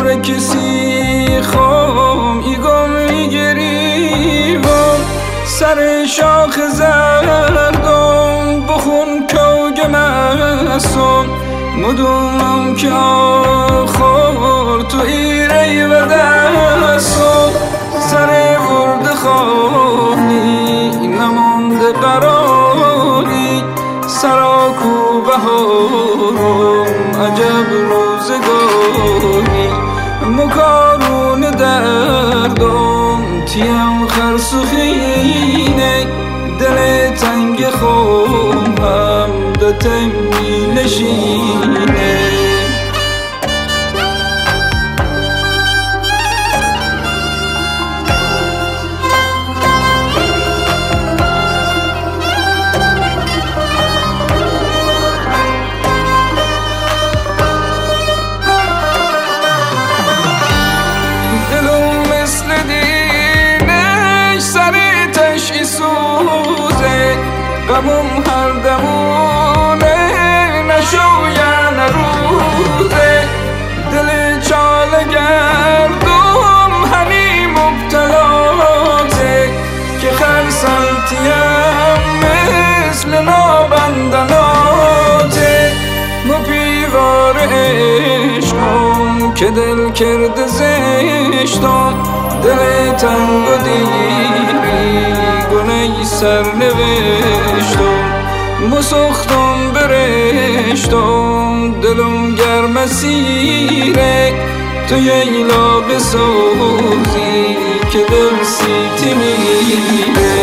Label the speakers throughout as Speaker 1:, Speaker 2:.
Speaker 1: بار کسی خوام ایگام میگریم سر شاخ زردم بخون کوگ مستم مدومم که آخر تو ایره و دستم سر برد خانی نمانده قراری سراکو بهارم عجب روزگاری مکارون دردم تیم خرسخینه دل تنگ خوم هم دتم می نشینه غمم هر دمونه نشوین روزه دل چاله گردم همی مبتلاته که خرسنتیم مثل نابندناته مپیوار عشقم که دل کرده زشتم دل تنگ و دیری گناه سر نوشتم مسختم برشتم دلم گرم سیره تو ییلا بسوزی که دل سیتی میره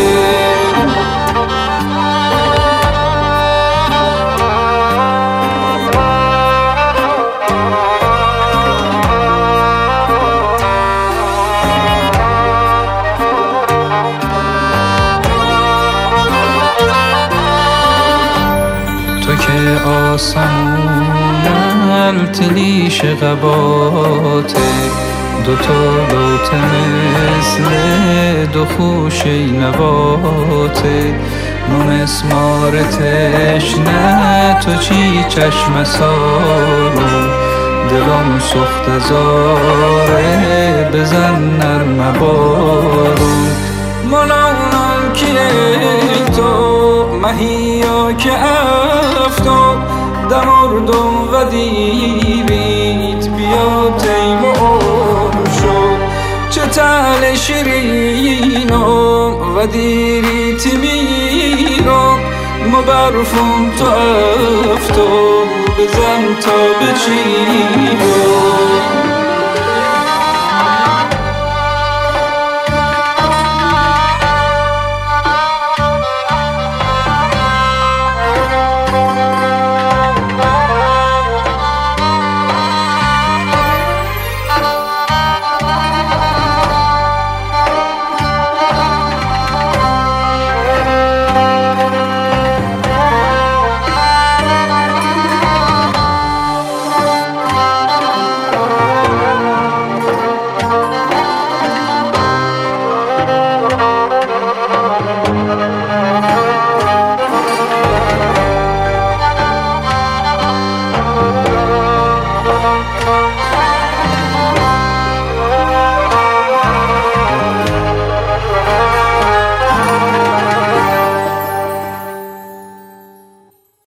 Speaker 1: تو که آسمون التلیش قباته دوتا لوته مثل دو خوشه نباته مسمار تشنه تو چی چشم سارو دلم سخت زاره بزن نرم بارو منانم کیه تو مهیا که افتاد دمردم و دیریت بیا تیم اون شد چه تل شیرینم و دیریت میرم ما برفم تو افتاد بزن تا بچینم